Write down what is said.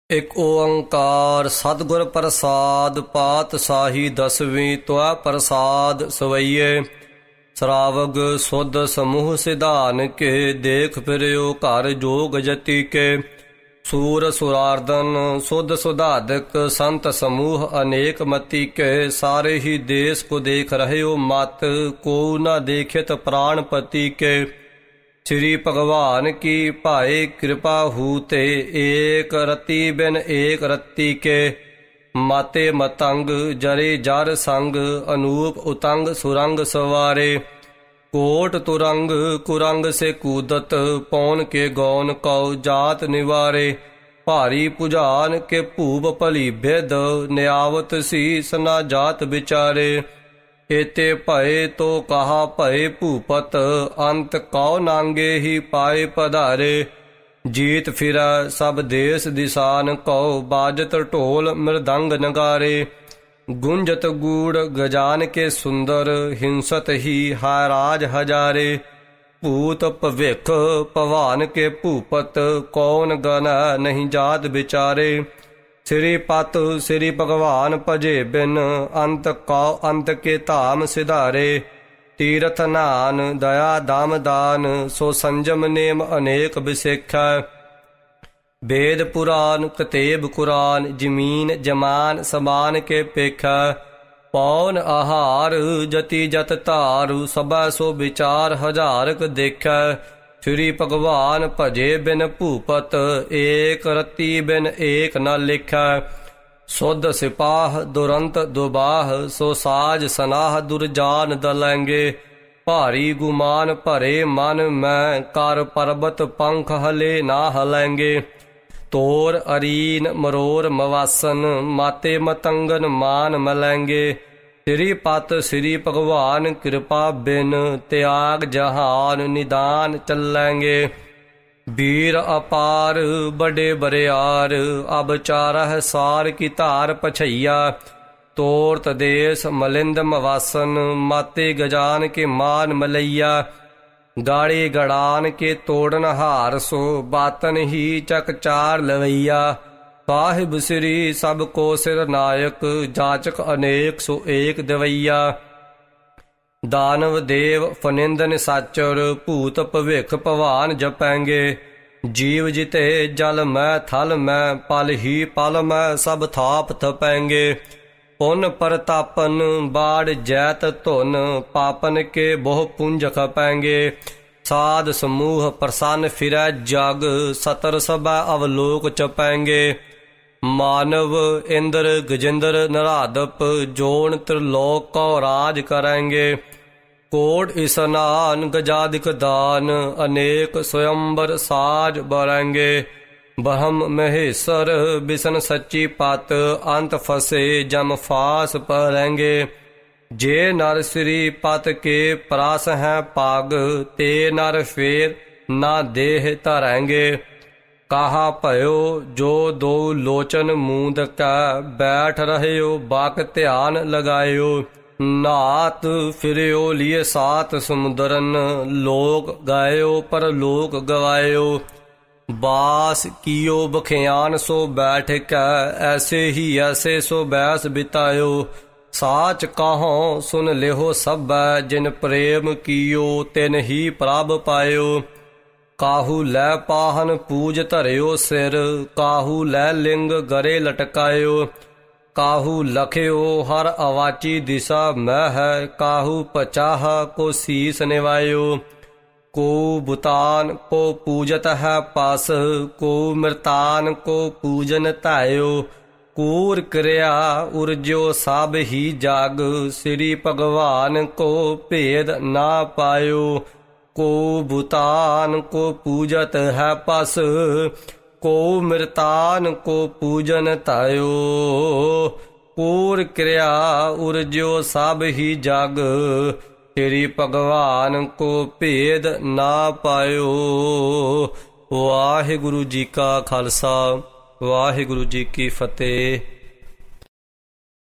ਇਕ ਓੰਕਾਰ ਸਤਿਗੁਰ ਪ੍ਰਸਾਦ ਪਾਤਸ਼ਾਹੀ ਦਸਵੀਂ ਤੁਆ ਪ੍ਰਸਾਦ ਸਵਈਏ। ਸਰਾਵਗ ਸੁਧ ਸਮੂਹ ਸਿਧਾਨ ਕੇ ਦੇਖ ਫਿਰਿਓ ਘਰ ਜੋਗ ਜਤੀ ਕੇ। ਸੂਰ ਸੁਰਾਰਦਨ ਸੁਧ ਸੁਧਾਦਿਕ ਸੰਤ ਸਮੂਹ ਅਨੇਕ ਮਤੀ ਕੇ। ਸਾਰੇ ਹੀ ਦੇਸ ਕੋ ਦੇਖ ਰਹਿਓ ਮਤ ਕੋ ਨਾ ਦੇਖਿਤ ਪ੍ਰਾਣਪਤੀ ਕੇ। श्री भगवान की भाए कृपा हूते एक रति बिन एक रत्ती के। माते मतंग जरे जर संग अनूप उतंग सुरंग सवारे। कोट तुरंग कुरंग से कूदत पौन के गौन कौ जात निवारे। भारी पुजान के भूप भली भेद न्यावत शीस ना जात विचारे। एते भय तो कहा भय भूपत अंत कौ नांगे ही पाए पधारे। जीत फिरै सब देश दिसान कौ बाजत ढोल मृदंग नगारे। गुंजत गूढ़ गजान के सुंदर हिंसत ही हाय राज हजारे। भूत भविख भवान के भूपत कौन गन नहीं जात विचारे। श्री पत श्री भगवान भजे बिन अंत कौ अंत के धाम सिधारे। तीरथ नान दया दाम दान सो संजम नेम अनेक बिसेखा। वेद पुराण कतेब कुरान जमीन जमान समान के पेखा। पौन आहार जति जत धार सबा सो विचार हजारक देखा। श्री भगवान भजे बिन भूपत एक रति बिन एक न लिखा। सुध सिपाह दुरंत दुबाह सो साज सनाह दुरजान दलैंगे। भारी गुमान भरे मन मैं कर पर्वत पंख हले ना हलैंगे। तोर अरीन मरोर मवासन माते मतंगन मान मलैंगे। श्री पत श्री भगवान कृपा बिन त्याग जहान निदान चलेंगे। वीर अपार बड़े बरियार अब चारह सार की धार पछैया। तोरत देश मलिंद मवासन माते गजान के मान मलैया। गाड़ी गड़ान के तोड़न हार सो बातन ही चक चार लवैया। साहिब श्री सब को सिर नायक जाचक अनेक सो एक दवैया। दानव देव फनिंद निसाचर भूत भविख भवान जपैंगे। जीव जिते जल मैं थल मैं पल ही पल मैं सब थाप थपैंगे। पुन परतापन बाढ़ जैत धुन पापन के बहु पुंज खपैंगे। साध समूह प्रसन्न फिरै जग सतर सबा अवलोक चपैंगे। मानव इंद्र गजेंद्र नरादप जोन त्रिलोक को राज करेंगे। कोट स्नान गजादिक दान अनेक स्वयंवर साज बरेंगे। ब्रह्म महेश्वर बिसन सच्ची पत अंत फसे जम फास परेंगे। जे नर श्री पत के प्रास हैं पाग ते नर फेर ना देह धरेंगे। कहा भयो जो दो लोचन मूंद का बैठ रहे बाक ध्यान लगायो। नात फिरियो लिए सात समुद्रन लोक गायो पर लोक गवायो। बास कियो बखियान सो बैठ का ऐसे ही ऐसे सो बैस बितायो। साच कहो सुन लेहो सब जिन प्रेम कियो तिन ही प्रभ पायो। काहू लै पाहन पूज धरियो सिर काहू लै लिंग गरे लटकायो। काहू लखियो हर अवाची दिशा मैं है काहू पचाह को शीस निवायो। को बुतान को पूजत है पास को मृतान को पूजन धायो। कूर क्रिया उर्जो सब ही जाग श्री भगवान को भेद ना पायो। को भूतान को पूजत है पस को मृतान को पूजन तायो। कूर क्रिया उर्जो सब ही जग श्री भगवान को भेद ना पायो। वाहिगुरु जी का खालसा वाहिगुरु जी की फतेह।